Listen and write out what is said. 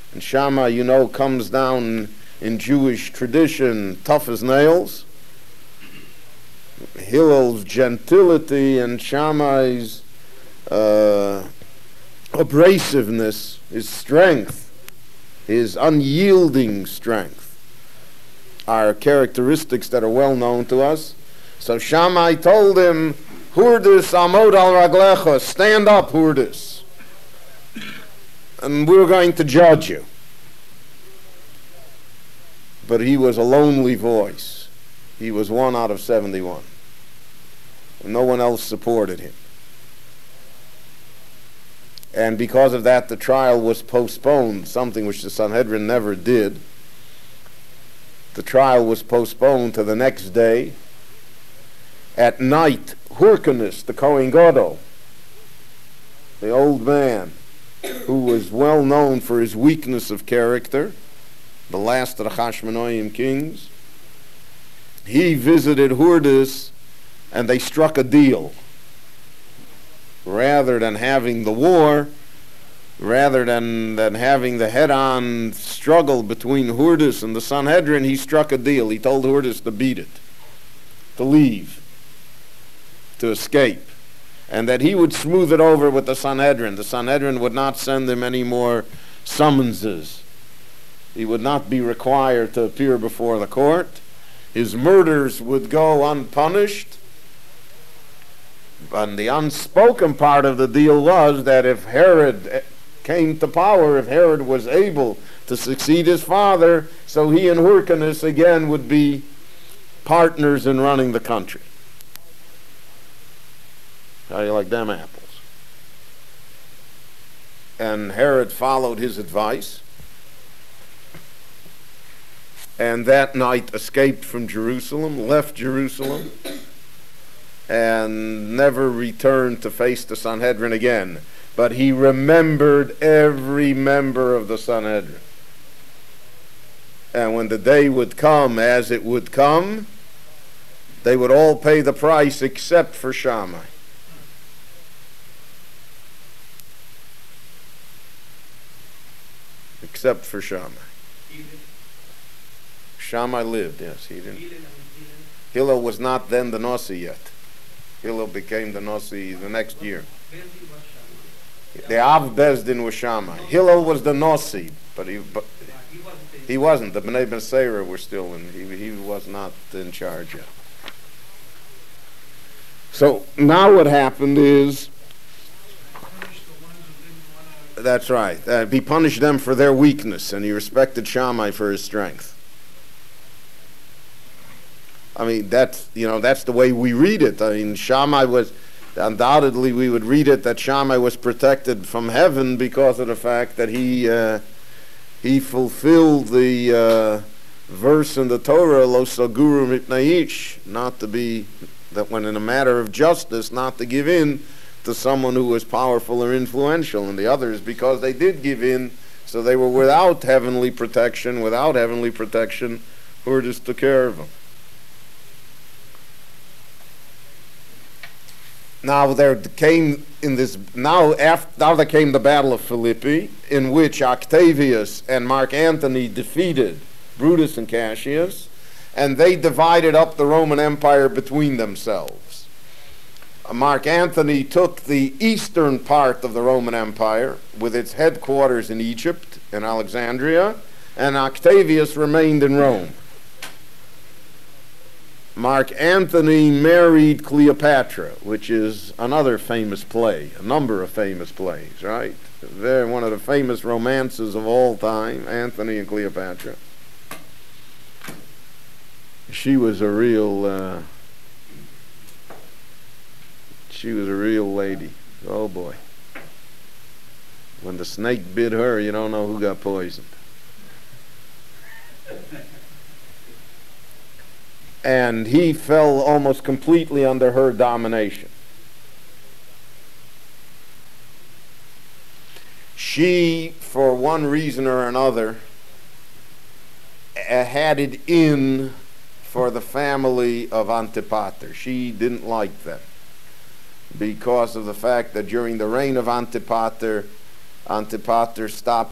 And Shammai, you know, comes down in Jewish tradition tough as nails. Hillel's gentility and Shammai's abrasiveness, his strength, his unyielding strength, are characteristics that are well known to us. So Shammai told him, Hurdis amod al raglecha, stand up, Hurdis, and we're going to judge you. But he was a lonely voice. He was one out of 71. No one else supported him. And because of that, the trial was postponed, something which the Sanhedrin never did. The trial was postponed to the next day. At night, Hyrcanus, the Kohen Gadol, the old man, who was well known for his weakness of character, the last of the Hashmonaim kings, he visited Hurdis, and they struck a deal. Rather than having the war, rather than having the head-on struggle between Hurdis and the Sanhedrin, he struck a deal. He told Hurdis to beat it, to leave, to escape, and that he would smooth it over with the Sanhedrin. The Sanhedrin would not send him any more summonses. He would not be required to appear before the court. His murders would go unpunished. And the unspoken part of the deal was that if Herod came to power, if Herod was able to succeed his father, so he and Hyrcanus again would be partners in running the country. How do you like them apples? And Herod followed his advice, and that night escaped from Jerusalem, left Jerusalem, and never returned to face the Sanhedrin again. But he remembered every member of the Sanhedrin. And when the day would come, as it would come, they would all pay the price except for Shammai. Except for Shammai. Shammai lived, yes, he didn't. Hillel was not then the Nasi yet. Hillel became the Nasi the next year. The Av Bezdin was Shammai. Hillel was the Nasi, but he wasn't. The Bnei B'Seira were still in. He was not in charge yet. So now what happened is, that's right. He punished them for their weakness, and he respected Shammai for his strength. I mean, that's the way we read it. I mean, Shammai was, undoubtedly we would read it that Shammai was protected from heaven because of the fact that he fulfilled the verse in the Torah, Lo Saguru Mipnei Ish, not to be, that when in a matter of justice, not to give in to someone who was powerful or influential, and the others, because they did give in, so they were without heavenly protection, Hurdis took care of them. Now there came the Battle of Philippi, in which Octavius and Mark Antony defeated Brutus and Cassius, and they divided up the Roman Empire between themselves. Mark Antony took the eastern part of the Roman Empire with its headquarters in Egypt, in Alexandria, and Octavius remained in Rome. Mark Antony married Cleopatra, which is another famous play, a number of famous plays, right? They're one of the famous romances of all time, Antony and Cleopatra. She was a real lady. Oh boy. When the snake bit her, you don't know who got poisoned. And he fell almost completely under her domination. She, for one reason or another, had it in for the family of Antipater. She didn't like them because of the fact that during the reign of Antipater stopped